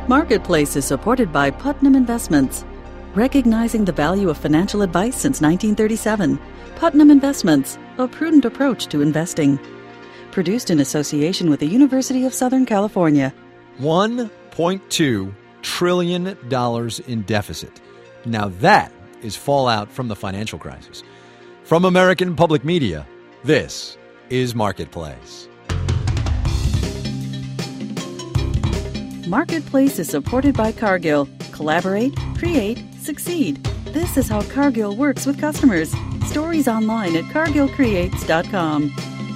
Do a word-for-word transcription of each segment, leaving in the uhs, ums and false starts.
Marketplace is supported by Putnam Investments. Recognizing the value of financial advice since nineteen thirty-seven, Putnam Investments, a prudent approach to investing. Produced in association with the University of Southern California. one point two trillion dollars in deficit. Now that is fallout from the financial crisis. From American Public Media, this is Marketplace. Marketplace is supported by Cargill. Collaborate, create, succeed. This is how Cargill works with customers. Stories online at cargill creates dot com.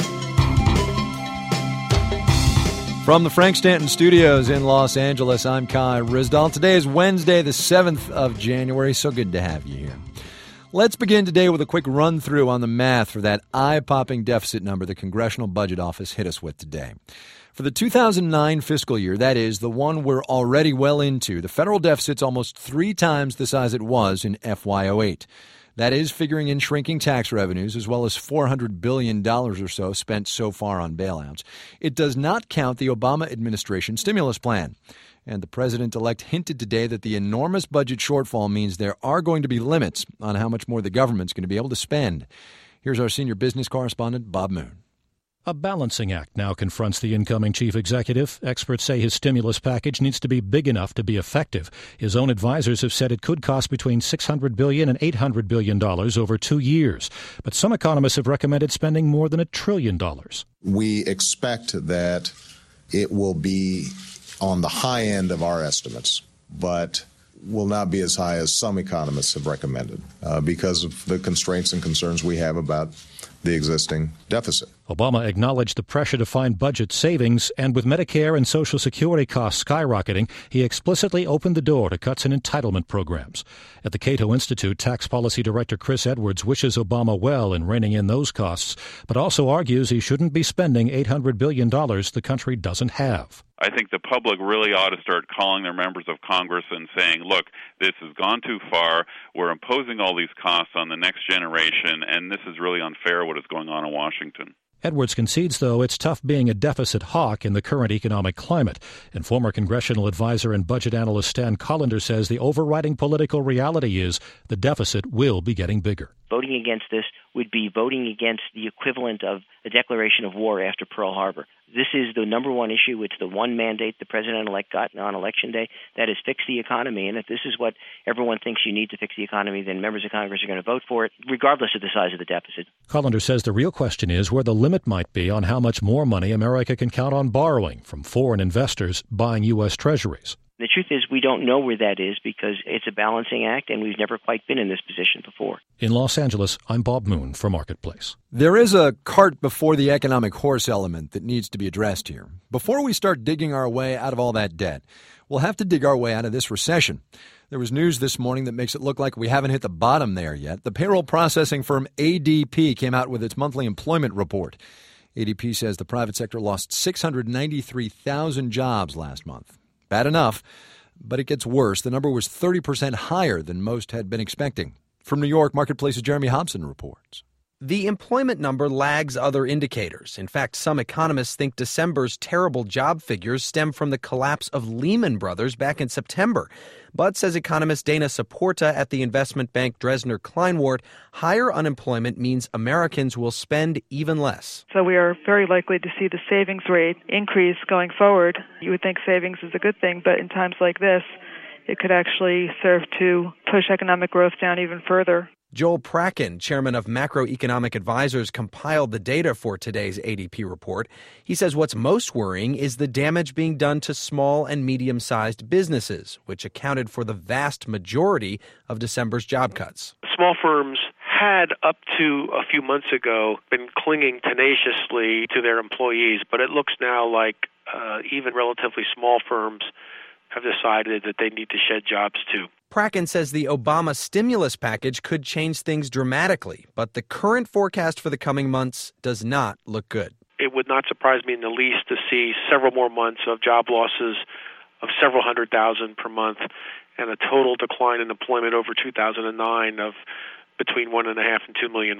From the Frank Stanton Studios in Los Angeles, I'm Kai Ryssdal. Today is Wednesday, the seventh of January. So good to have you here. Let's begin today with a quick run-through on the math for that eye-popping deficit number the Congressional Budget Office hit us with today. For the two thousand nine fiscal year, that is, the one we're already well into, the federal deficit's almost three times the size it was in F Y oh eight. That is, figuring in shrinking tax revenues as well as four hundred billion dollars or so spent so far on bailouts. It does not count the Obama administration stimulus plan. And the president-elect hinted today that the enormous budget shortfall means there are going to be limits on how much more the government's going to be able to spend. Here's our senior business correspondent, Bob Moon. A balancing act now confronts the incoming chief executive. Experts say his stimulus package needs to be big enough to be effective. His own advisors have said it could cost between six hundred billion dollars and eight hundred billion dollars over two years. But some economists have recommended spending more than a trillion dollars. We expect that it will be on the high end of our estimates, but will not be as high as some economists have recommended uh, because of the constraints and concerns we have about the existing deficit. Obama acknowledged the pressure to find budget savings, and with Medicare and Social Security costs skyrocketing, he explicitly opened the door to cuts in entitlement programs. At the Cato Institute, tax policy director Chris Edwards wishes Obama well in reining in those costs, but also argues he shouldn't be spending eight hundred billion dollars the country doesn't have. I think the public really ought to start calling their members of Congress and saying, look, this has gone too far. We're imposing all these costs on the next generation, and this is really unfair what is going on in Washington. Edwards concedes, though, it's tough being a deficit hawk in the current economic climate. And former congressional advisor and budget analyst Stan Collender says the overriding political reality is the deficit will be getting bigger. Voting against this would be voting against the equivalent of a declaration of war after Pearl Harbor. This is the number one issue. It's the one mandate the president-elect got on Election Day. That is fix the economy. And if this is what everyone thinks you need to fix the economy, then members of Congress are going to vote for it, regardless of the size of the deficit. Collender says the real question is where the limit might be on how much more money America can count on borrowing from foreign investors buying U S treasuries. The truth is we don't know where that is because it's a balancing act, and we've never quite been in this position before. In Los Angeles, I'm Bob Moon for Marketplace. There is a cart before the economic horse element that needs to be addressed here. Before we start digging our way out of all that debt, we'll have to dig our way out of this recession. There was news this morning that makes it look like we haven't hit the bottom there yet. The payroll processing firm A D P came out with its monthly employment report. A D P says the private sector lost six hundred ninety-three thousand jobs last month. Bad enough, but it gets worse. The number was thirty percent higher than most had been expecting. From New York, Marketplace's Jeremy Hobson reports. The employment number lags other indicators. In fact, some economists think December's terrible job figures stem from the collapse of Lehman Brothers back in September. But, says economist Dana Saporta at the investment bank Dresdner Kleinwort, higher unemployment means Americans will spend even less. So we are very likely to see the savings rate increase going forward. You would think savings is a good thing, but in times like this, it could actually serve to push economic growth down even further. Joel Prakken, chairman of Macroeconomic Advisors, compiled the data for today's A D P report. He says what's most worrying is the damage being done to small and medium-sized businesses, which accounted for the vast majority of December's job cuts. Small firms had, up to a few months ago, been clinging tenaciously to their employees, but it looks now like uh, even relatively small firms have decided that they need to shed jobs too. Prakken says the Obama stimulus package could change things dramatically, but the current forecast for the coming months does not look good. It would not surprise me in the least to see several more months of job losses of several hundred thousand per month and a total decline in employment over two thousand nine of between one and a half and two million more.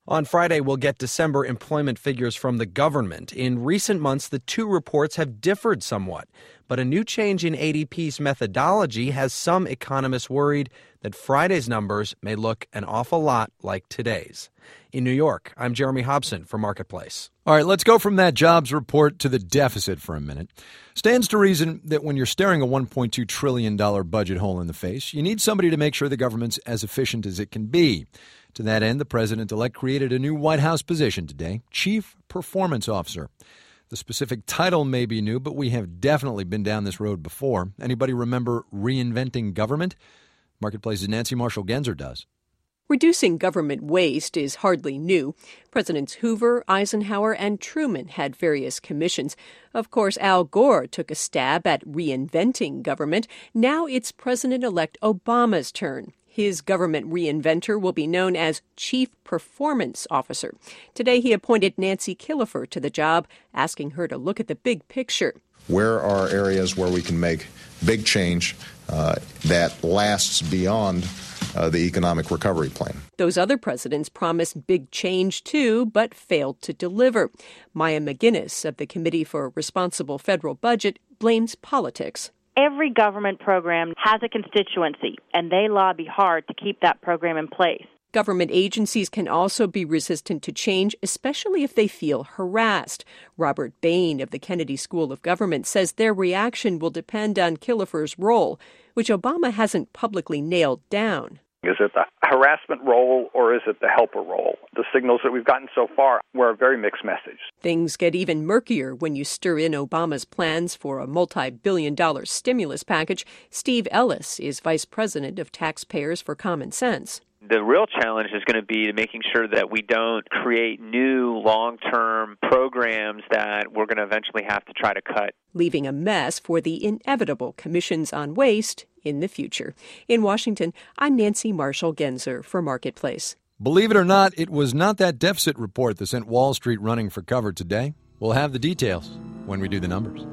On Friday, we'll get December employment figures from the government. In recent months, the two reports have differed somewhat. But a new change in A D P's methodology has some economists worried that Friday's numbers may look an awful lot like today's. In New York, I'm Jeremy Hobson for Marketplace. All right, let's go from that jobs report to the deficit for a minute. Stands to reason that when you're staring a one point two trillion dollars budget hole in the face, you need somebody to make sure the government's as efficient as it can be. To that end, the president-elect created a new White House position today, Chief Performance Officer. The specific title may be new, but we have definitely been down this road before. Anybody remember reinventing government? Marketplace's Nancy Marshall-Genzer does. Reducing government waste is hardly new. Presidents Hoover, Eisenhower, and Truman had various commissions. Of course, Al Gore took a stab at reinventing government. Now it's President-elect Obama's turn. His government reinventor will be known as Chief Performance Officer. Today, he appointed Nancy Killefer to the job, asking her to look at the big picture. Where are areas where we can make big change uh, that lasts beyond uh, the economic recovery plan? Those other presidents promised big change, too, but failed to deliver. Maya McGuinness of the Committee for a Responsible Federal Budget blames politics. Every government program has a constituency, and they lobby hard to keep that program in place. Government agencies can also be resistant to change, especially if they feel harassed. Robert Bain of the Kennedy School of Government says their reaction will depend on Killefer's role, which Obama hasn't publicly nailed down. Is it the harassment role or is it the helper role? The signals that we've gotten so far were a very mixed message. Things get even murkier when you stir in Obama's plans for a multi-billion dollar stimulus package. Steve Ellis is vice president of Taxpayers for Common Sense. The real challenge is going to be making sure that we don't create new long-term programs that we're going to eventually have to try to cut. Leaving a mess for the inevitable commissions on waste in the future. In Washington, I'm Nancy Marshall-Genzer for Marketplace. Believe it or not, it was not that deficit report that sent Wall Street running for cover today. We'll have the details when we do the numbers.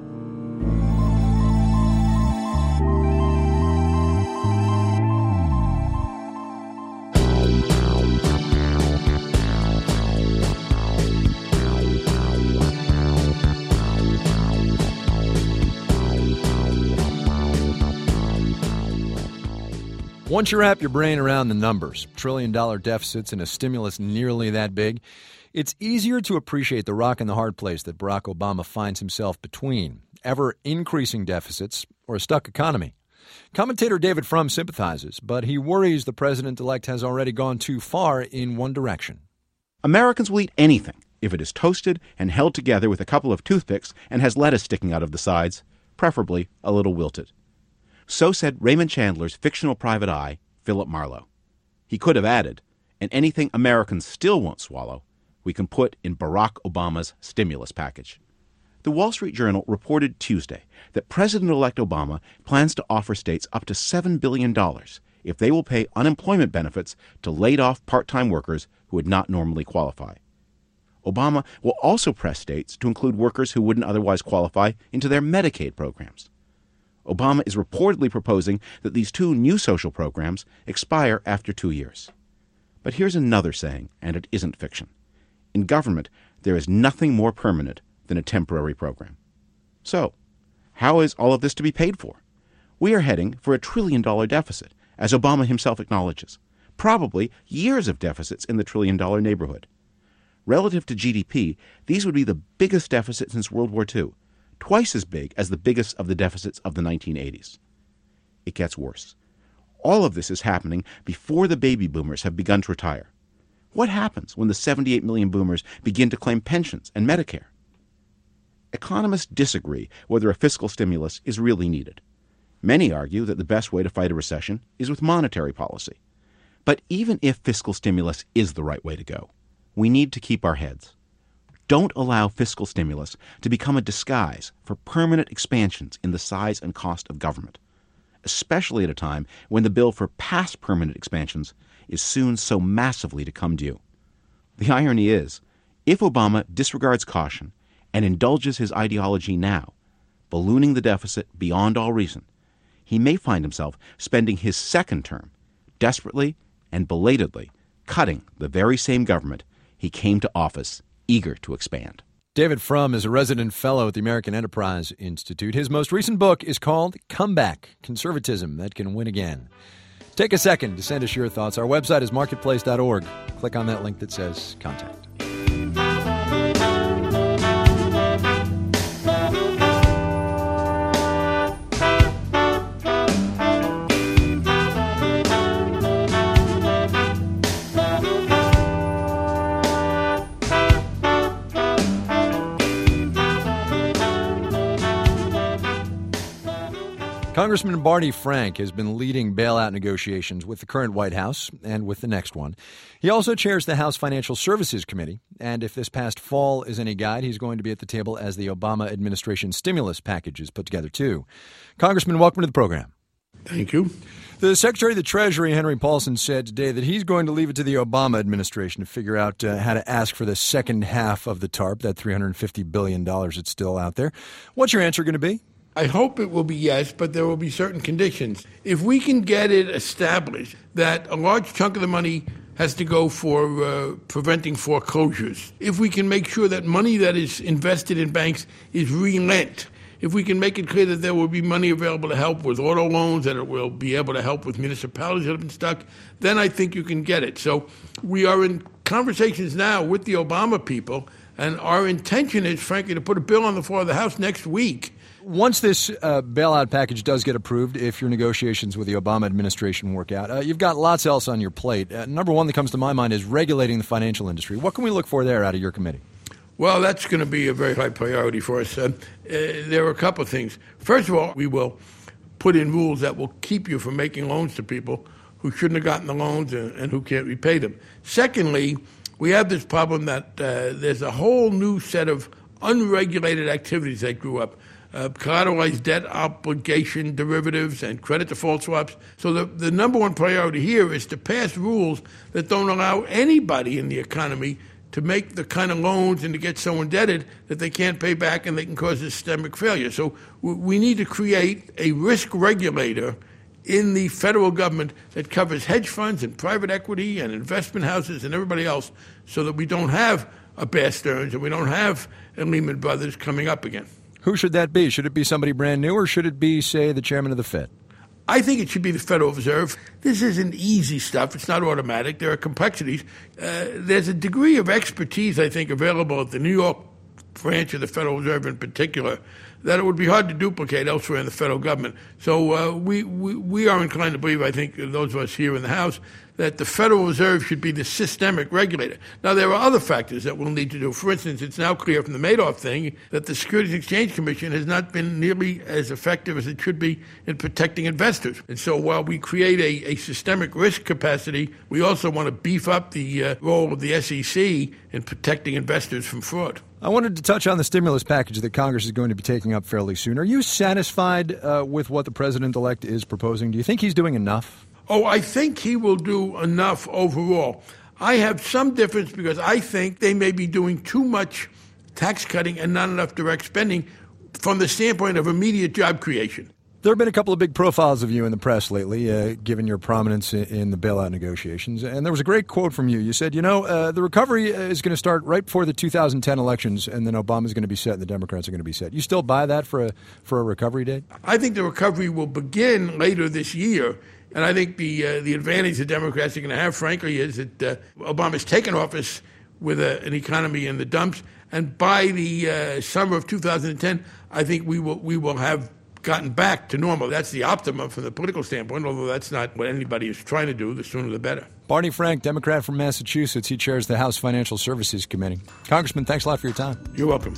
Once you wrap your brain around the numbers, trillion-dollar deficits and a stimulus nearly that big, it's easier to appreciate the rock and the hard place that Barack Obama finds himself between, ever-increasing deficits or a stuck economy. Commentator David Frum sympathizes, but he worries the president-elect has already gone too far in one direction. Americans will eat anything if it is toasted and held together with a couple of toothpicks and has lettuce sticking out of the sides, preferably a little wilted. So said Raymond Chandler's fictional private eye, Philip Marlowe. He could have added, and anything Americans still won't swallow, we can put in Barack Obama's stimulus package. The Wall Street Journal reported Tuesday that President-elect Obama plans to offer states up to seven billion dollars if they will pay unemployment benefits to laid-off part-time workers who would not normally qualify. Obama will also press states to include workers who wouldn't otherwise qualify into their Medicaid programs. Obama is reportedly proposing that these two new social programs expire after two years. But here's another saying, and it isn't fiction. In government, there is nothing more permanent than a temporary program. So, how is all of this to be paid for? We are heading for a trillion-dollar deficit, as Obama himself acknowledges. Probably years of deficits in the trillion-dollar neighborhood. Relative to G D P, these would be the biggest deficit since World War Two. Twice as big as the biggest of the deficits of the nineteen eighties. It gets worse. All of this is happening before the baby boomers have begun to retire. What happens when the seventy-eight million boomers begin to claim pensions and Medicare? Economists disagree whether a fiscal stimulus is really needed. Many argue that the best way to fight a recession is with monetary policy. But even if fiscal stimulus is the right way to go, we need to keep our heads. Don't allow fiscal stimulus to become a disguise for permanent expansions in the size and cost of government, especially at a time when the bill for past permanent expansions is soon so massively to come due. The irony is, if Obama disregards caution and indulges his ideology now, ballooning the deficit beyond all reason, he may find himself spending his second term desperately and belatedly cutting the very same government he came to office eager to expand. David Frum is a resident fellow at the American Enterprise Institute. His most recent book is called Comeback: Conservatism That Can Win Again. Take a second to send us your thoughts. Our website is marketplace dot org. Click on that link that says Contact. Congressman Barney Frank has been leading bailout negotiations with the current White House and with the next one. He also chairs the House Financial Services Committee, and if this past fall is any guide, he's going to be at the table as the Obama administration stimulus package is put together, too. Congressman, welcome to the program. Thank you. The Secretary of the Treasury, Henry Paulson, said today that he's going to leave it to the Obama administration to figure out uh, how to ask for the second half of the TARP, that three hundred fifty billion dollars that's still out there. What's your answer going to be? I hope it will be yes, but there will be certain conditions. If we can get it established that a large chunk of the money has to go for uh, preventing foreclosures, if we can make sure that money that is invested in banks is relent, if we can make it clear that there will be money available to help with auto loans, that it will be able to help with municipalities that have been stuck, then I think you can get it. So we are in conversations now with the Obama people, and our intention is, frankly, to put a bill on the floor of the House next week. Once this uh, bailout package does get approved, if your negotiations with the Obama administration work out, uh, you've got lots else on your plate. Uh, number one that comes to my mind is regulating the financial industry. What can we look for there out of your committee? Well, that's going to be a very high priority for us. Uh, uh, there are a couple of things. First of all, we will put in rules that will keep you from making loans to people who shouldn't have gotten the loans and, and who can't repay them. Secondly, we have this problem that uh, there's a whole new set of unregulated activities that grew up. Uh, collateralized debt obligation derivatives and credit default swaps. So the, the number one priority here is to pass rules that don't allow anybody in the economy to make the kind of loans and to get so indebted that they can't pay back and they can cause systemic failure. So w- we need to create a risk regulator in the federal government that covers hedge funds and private equity and investment houses and everybody else so that we don't have a Bear Stearns and we don't have a Lehman Brothers coming up again. Who should that be? Should it be somebody brand new, or should it be, say, the chairman of the Fed? I think it should be the Federal Reserve. This isn't easy stuff. It's not automatic. There are complexities. Uh, there's a degree of expertise, I think, available at the New York branch of the Federal Reserve in particular that it would be hard to duplicate elsewhere in the federal government. So uh, we, we, we are inclined to believe, I think, those of us here in the House, that the Federal Reserve should be the systemic regulator. Now, there are other factors that we'll need to do. For instance, it's now clear from the Madoff thing that the Securities and Exchange Commission has not been nearly as effective as it should be in protecting investors. And so while we create a, a systemic risk capacity, we also want to beef up the uh, role of the S E C in protecting investors from fraud. I wanted to touch on the stimulus package that Congress is going to be taking up fairly soon. Are you satisfied uh, with what the president-elect is proposing? Do you think he's doing enough? Oh, I think he will do enough overall. I have some difference because I think they may be doing too much tax cutting and not enough direct spending from the standpoint of immediate job creation. There have been a couple of big profiles of you in the press lately, uh, given your prominence in, in the bailout negotiations. And there was a great quote from you. You said, you know, uh, the recovery is going to start right before the two thousand ten elections, and then Obama's going to be set and the Democrats are going to be set. You still buy that for a, for a recovery date? I think the recovery will begin later this year. And I think the uh, the advantage the Democrats are going to have, frankly, is that uh, Obama's taken office with a, an economy in the dumps. And by the uh, summer of two thousand ten, I think we will we will have gotten back to normal. That's the optimum from the political standpoint, although that's not what anybody is trying to do. The sooner the better. Barney Frank, Democrat from Massachusetts. He chairs the House Financial Services Committee. Congressman, thanks a lot for your time. You're welcome.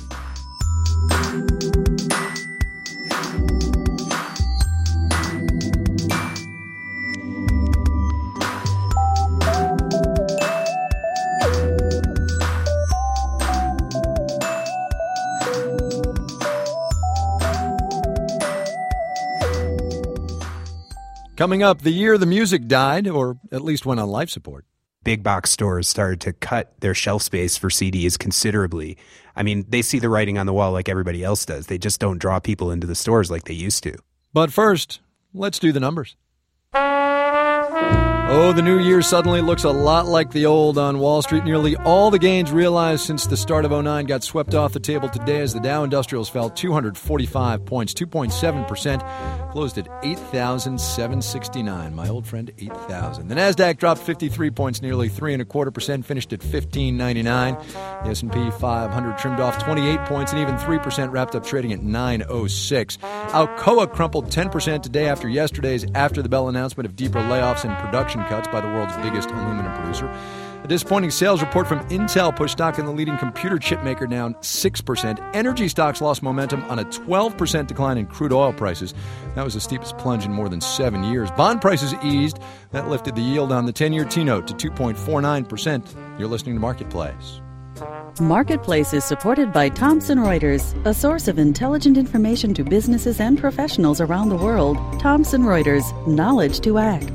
Coming up, the year the music died, or at least went on life support. Big box stores started to cut their shelf space for C Ds considerably. I mean, they see the writing on the wall like everybody else does. They just don't draw people into the stores like they used to. But first, let's do the numbers. Oh, the new year suddenly looks a lot like the old on Wall Street. Nearly all the gains realized since the start of oh nine got swept off the table today as the Dow Industrials fell two hundred forty-five points, two point seven percent, closed at eight thousand seven hundred sixty-nine. My old friend, eight thousand. The Nasdaq dropped fifty-three points, nearly three and a quarter percent, finished at fifteen ninety-nine. The S and P five hundred trimmed off twenty-eight points and even three percent, wrapped up trading at nine oh six. Alcoa crumpled ten percent today after yesterday's after the bell announcement of deeper layoffs and production cuts by the world's biggest aluminum producer. A disappointing sales report from Intel pushed stock in the leading computer chip maker down six percent. Energy stocks lost momentum on a twelve percent decline in crude oil prices. That was the steepest plunge in more than seven years. Bond prices eased. That lifted the yield on the ten-year T-note to two point four nine percent. You're listening to Marketplace. Marketplace is supported by Thomson Reuters, a source of intelligent information to businesses and professionals around the world. Thomson Reuters, knowledge to act.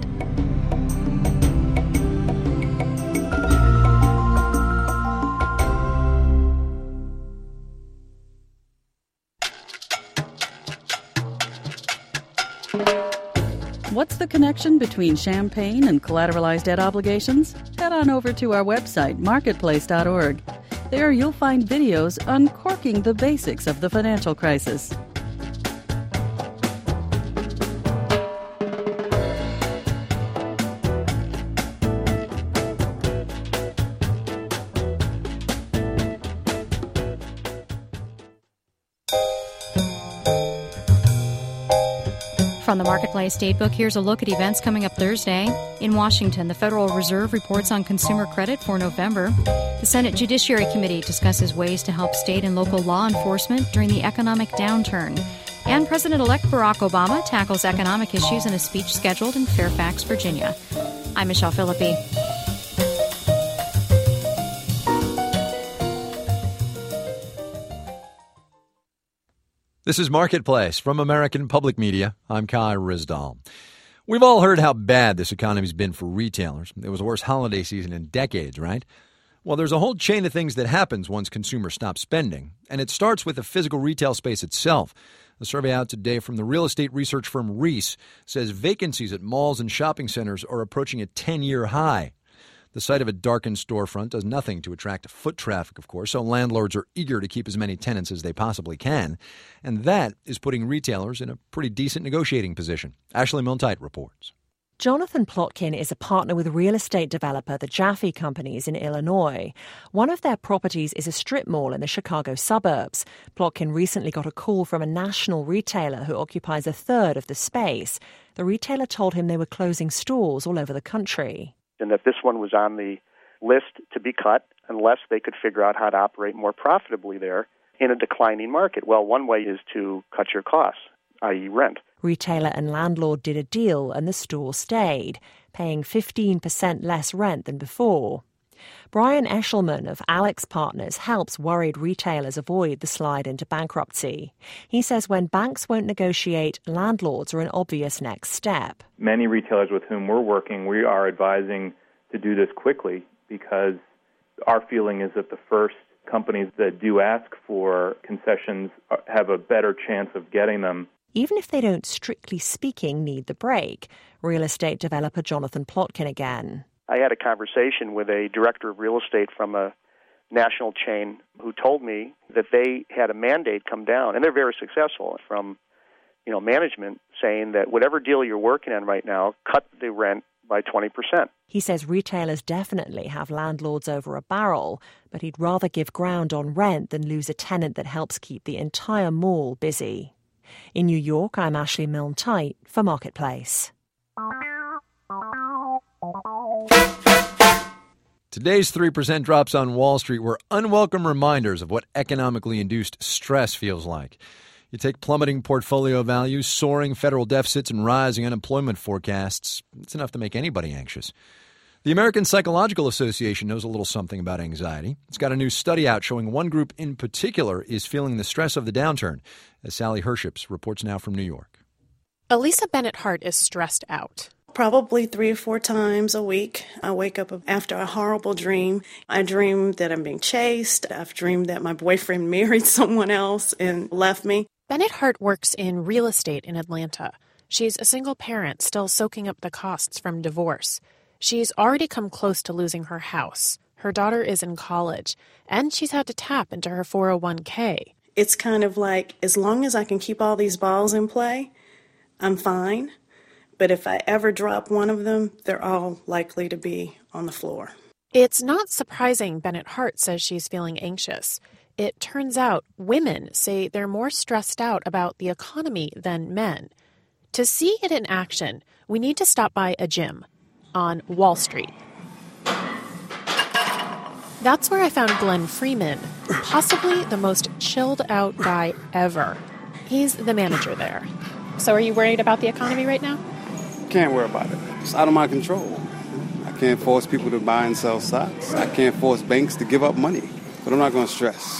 What's the connection between champagne and collateralized debt obligations? Head on over to our website, marketplace dot org. There you'll find videos uncorking the basics of the financial crisis. From the Marketplace Datebook, here's a look at events coming up Thursday. In Washington, the Federal Reserve reports on consumer credit for November. The Senate Judiciary Committee discusses ways to help state and local law enforcement during the economic downturn. And President-elect Barack Obama tackles economic issues in a speech scheduled in Fairfax, Virginia. I'm Michelle Philippi. This is Marketplace from American Public Media. I'm Kai Ryssdal. We've all heard how bad this economy's been for retailers. It was the worst holiday season in decades, right? Well, there's a whole chain of things that happens once consumers stop spending, and it starts with the physical retail space itself. A survey out today from the real estate research firm Reis says vacancies at malls and shopping centers are approaching a ten-year high. The sight of a darkened storefront does nothing to attract foot traffic, of course, so landlords are eager to keep as many tenants as they possibly can. And that is putting retailers in a pretty decent negotiating position. Ashley Milne-Tyte reports. Jonathan Plotkin is a partner with real estate developer the Jaffe Companies in Illinois. One of their properties is a strip mall in the Chicago suburbs. Plotkin recently got a call from a national retailer who occupies a third of the space. The retailer told him they were closing stores all over the country. And that this one was on the list to be cut unless they could figure out how to operate more profitably there in a declining market. Well, one way is to cut your costs, that is rent. Retailer and landlord did a deal and the store stayed, paying fifteen percent less rent than before. Brian Eshelman of Alex Partners helps worried retailers avoid the slide into bankruptcy. He says when banks won't negotiate, landlords are an obvious next step. Many retailers with whom we're working, we are advising to do this quickly because our feeling is that the first companies that do ask for concessions have a better chance of getting them. Even if they don't, strictly speaking, need the break. Real estate developer Jonathan Plotkin again. I had a conversation with a director of real estate from a national chain who told me that they had a mandate come down, and they're very successful, from you know management saying that whatever deal you're working on right now, cut the rent by twenty percent. He says retailers definitely have landlords over a barrel, but he'd rather give ground on rent than lose a tenant that helps keep the entire mall busy. In New York, I'm Ashley Milne-Tyte for Marketplace. Today's three percent drops on Wall Street were unwelcome reminders of what economically induced stress feels like. You take plummeting portfolio values, soaring federal deficits, and rising unemployment forecasts. It's enough to make anybody anxious. The American Psychological Association knows a little something about anxiety. It's got a new study out showing one group in particular is feeling the stress of the downturn, as Sally Herships reports now from New York. Elisa Bennett Hart is stressed out. Probably three or four times a week. I wake up after a horrible dream. I dream that I'm being chased. I've dreamed that my boyfriend married someone else and left me. Bennett Hart works in real estate in Atlanta. She's a single parent still soaking up the costs from divorce. She's already come close to losing her house. Her daughter is in college, and she's had to tap into her four oh one k. It's kind of like, as long as I can keep all these balls in play, I'm fine. But if I ever drop one of them, they're all likely to be on the floor. It's not surprising Bennett Hart says she's feeling anxious. It turns out women say they're more stressed out about the economy than men. To see it in action, we need to stop by a gym on Wall Street. That's where I found Glenn Freeman, possibly the most chilled out guy ever. He's the manager there. So are you worried about the economy right now? Can't worry about it. It's out of my control. I can't force people to buy and sell stocks. I can't force banks to give up money. But I'm not going to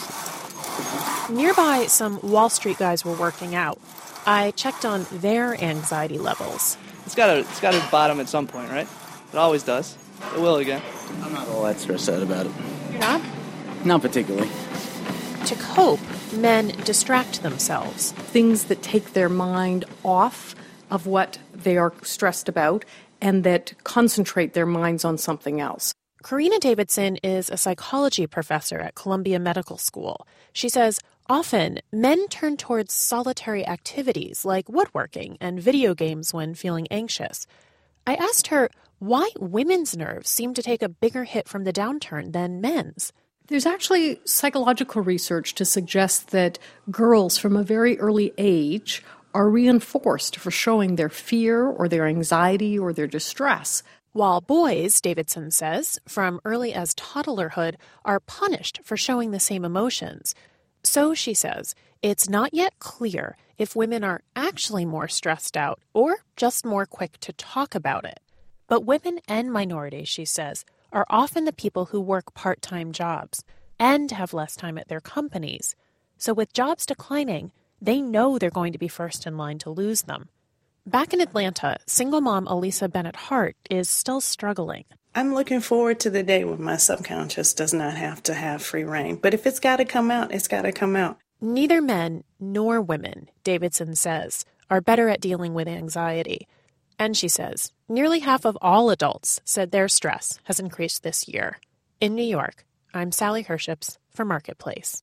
stress. Nearby, some Wall Street guys were working out. I checked on their anxiety levels. It's got to it's got to bottom at some point, right? It always does. It will again. I'm not all that stressed out about it. You're not? Not particularly. To cope, men distract themselves. Things that take their mind off of what they are stressed about and that concentrate their minds on something else. Karina Davidson is a psychology professor at Columbia Medical School. She says often men turn towards solitary activities like woodworking and video games when feeling anxious. I asked her why women's nerves seem to take a bigger hit from the downturn than men's. There's actually psychological research to suggest that girls from a very early age are reinforced for showing their fear or their anxiety or their distress. While boys, Davidson says, from early as toddlerhood, are punished for showing the same emotions. So, she says, it's not yet clear if women are actually more stressed out or just more quick to talk about it. But women and minorities, she says, are often the people who work part-time jobs and have less time at their companies. So with jobs declining, they know they're going to be first in line to lose them. Back in Atlanta, single mom Elisa Bennett Hart is still struggling. I'm looking forward to the day when my subconscious does not have to have free reign. But if it's got to come out, it's got to come out. Neither men nor women, Davidson says, are better at dealing with anxiety. And she says, nearly half of all adults said their stress has increased this year. In New York, I'm Sally Herships for Marketplace.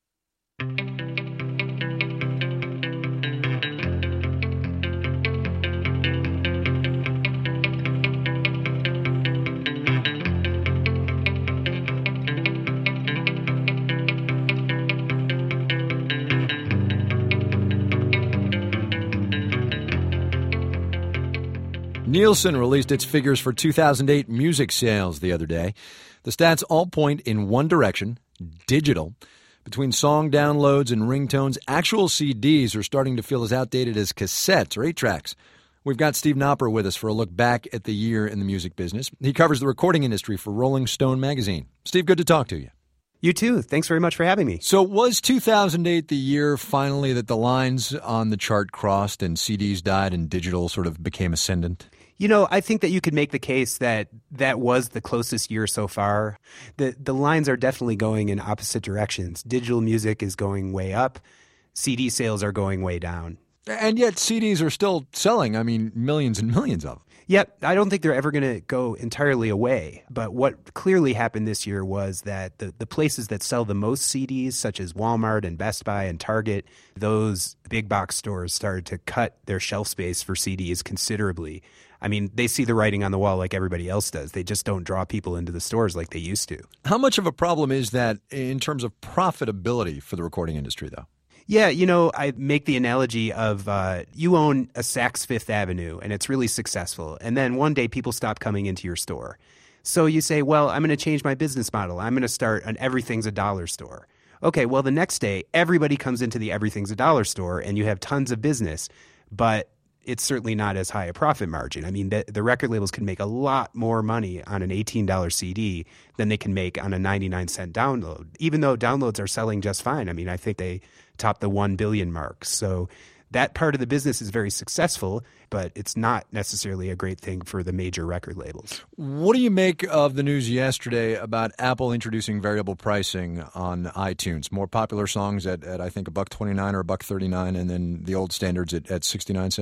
Nielsen released its figures for two thousand eight music sales the other day. The stats all point in one direction, digital. Between song downloads and ringtones, actual C Ds are starting to feel as outdated as cassettes or eight tracks. We've got Steve Knopper with us for a look back at the year in the music business. He covers the recording industry for Rolling Stone magazine. Steve, good to talk to you. You too. Thanks very much for having me. So was two thousand eight the year finally that the lines on the chart crossed and C Ds died and digital sort of became ascendant? You know, I think that you could make the case that that was the closest year so far. The the lines are definitely going in opposite directions. Digital music is going way up. C D sales are going way down. And yet C Ds are still selling, I mean, millions and millions of them. Yep, I don't think they're ever going to go entirely away. But what clearly happened this year was that the, the places that sell the most C Ds, such as Walmart and Best Buy and Target, those big box stores started to cut their shelf space for C Ds considerably. I mean, they see the writing on the wall like everybody else does. They just don't draw people into the stores like they used to. How much of a problem is that in terms of profitability for the recording industry, though? Yeah, you know, I make the analogy of uh, you own a Saks Fifth Avenue, and it's really successful. And then one day people stop coming into your store. So you say, well, I'm going to change my business model. I'm going to start an Everything's a Dollar store. Okay, well, the next day, everybody comes into the Everything's a Dollar store, and you have tons of business. But it's certainly not as high a profit margin. I mean, the, the record labels can make a lot more money on an eighteen dollars C D than they can make on a ninety-nine cent download, even though downloads are selling just fine. I mean, I think they top the one billion mark. So that part of the business is very successful, but it's not necessarily a great thing for the major record labels. What do you make of the news yesterday about Apple introducing variable pricing on iTunes? More popular songs at, at I think, a buck twenty-nine or a buck thirty-nine, and then the old standards at, at sixty-nine cents?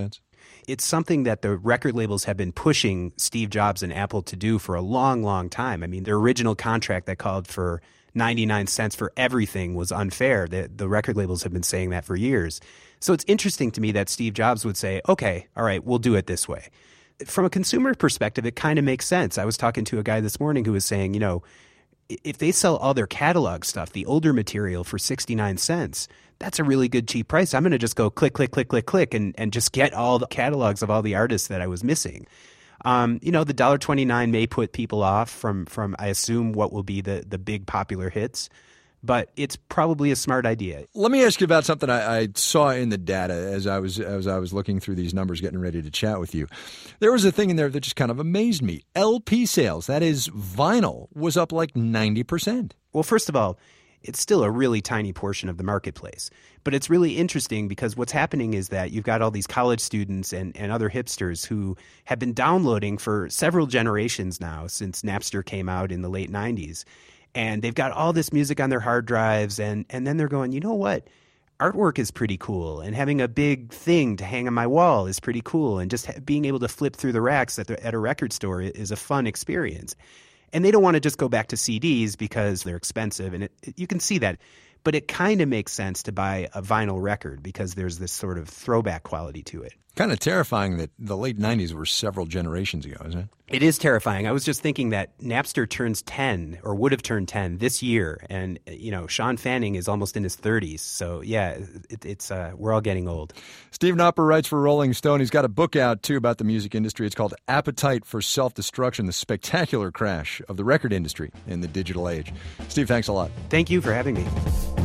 It's something that the record labels have been pushing Steve Jobs and Apple to do for a long, long time. I mean, their original contract that called for ninety-nine cents for everything was unfair. The, the record labels have been saying that for years. So it's interesting to me that Steve Jobs would say, okay, all right, we'll do it this way. From a consumer perspective, it kind of makes sense. I was talking to a guy this morning who was saying, you know, if they sell all their catalog stuff, the older material for sixty-nine cents, that's a really good cheap price. I'm going to just go click, click, click, click, click, and, and just get all the catalogs of all the artists that I was missing. Um, you know, the one dollar twenty-nine may put people off from, from I assume, what will be the, the big popular hits. But it's probably a smart idea. Let me ask you about something I, I saw in the data as I was as I was looking through these numbers, getting ready to chat with you. There was a thing in there that just kind of amazed me. L P sales, that is vinyl, was up like ninety percent. Well, first of all, it's still a really tiny portion of the marketplace. But it's really interesting because what's happening is that you've got all these college students and, and other hipsters who have been downloading for several generations now since Napster came out in the late nineties. And they've got all this music on their hard drives, and, and then they're going, you know what? Artwork is pretty cool, and having a big thing to hang on my wall is pretty cool, and just ha- being able to flip through the racks at, the, at a record store is a fun experience. And they don't want to just go back to C Ds because they're expensive, and it, it, you can see that. But it kind of makes sense to buy a vinyl record because there's this sort of throwback quality to it. Kind of terrifying that the late nineties were several generations ago, isn't it? It is terrifying. I was just thinking that Napster turns ten, or would have turned ten, this year. And, you know, Sean Fanning is almost in his thirties. So, yeah, it, it's uh, we're all getting old. Steve Knopper writes for Rolling Stone. He's got a book out, too, about the music industry. It's called Appetite for Self-Destruction, the Spectacular Crash of the Record Industry in the Digital Age. Steve, thanks a lot. Thank you for having me.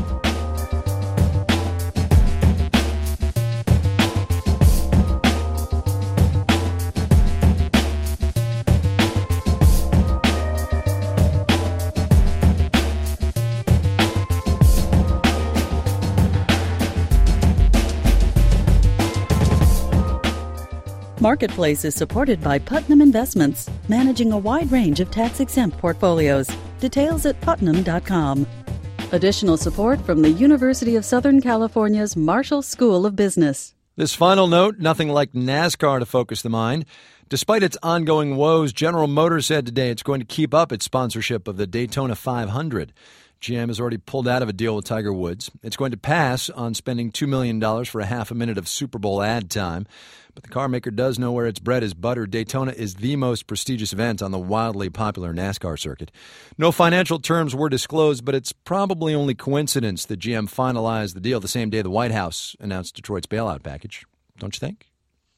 Marketplace is supported by Putnam Investments, managing a wide range of tax-exempt portfolios. Details at putnam dot com. Additional support from the University of Southern California's Marshall School of Business. This final note, nothing like NASCAR to focus the mind. Despite its ongoing woes, General Motors said today it's going to keep up its sponsorship of the Daytona five hundred. G M has already pulled out of a deal with Tiger Woods. It's going to pass on spending two million dollars for a half a minute of Super Bowl ad time. But the car maker does know where its bread is buttered. Daytona is the most prestigious event on the wildly popular NASCAR circuit. No financial terms were disclosed, but it's probably only coincidence that G M finalized the deal the same day the White House announced Detroit's bailout package. Don't you think?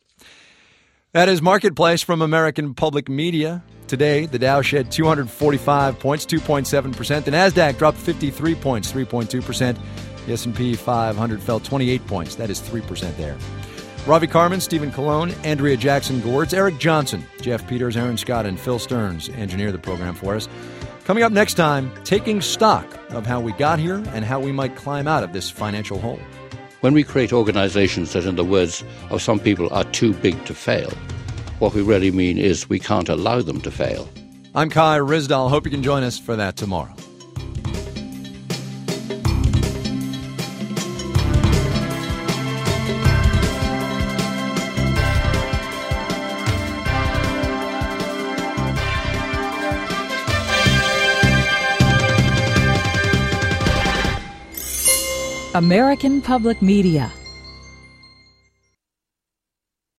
That is Marketplace from American Public Media. Today, the Dow shed two hundred forty-five points, two point seven percent. The NASDAQ dropped fifty-three points, three point two percent. The S and P five hundred fell twenty-eight points. That is three percent there. Ravi Carmen, Stephen Colon, Andrea Jackson-Gourds, Eric Johnson, Jeff Peters, Aaron Scott, and Phil Stearns engineer the program for us. Coming up next time, taking stock of how we got here and how we might climb out of this financial hole. When we create organizations that, in the words of some people, are too big to fail, what we really mean is we can't allow them to fail. I'm Kai Ryssdal. Hope you can join us for that tomorrow. American Public Media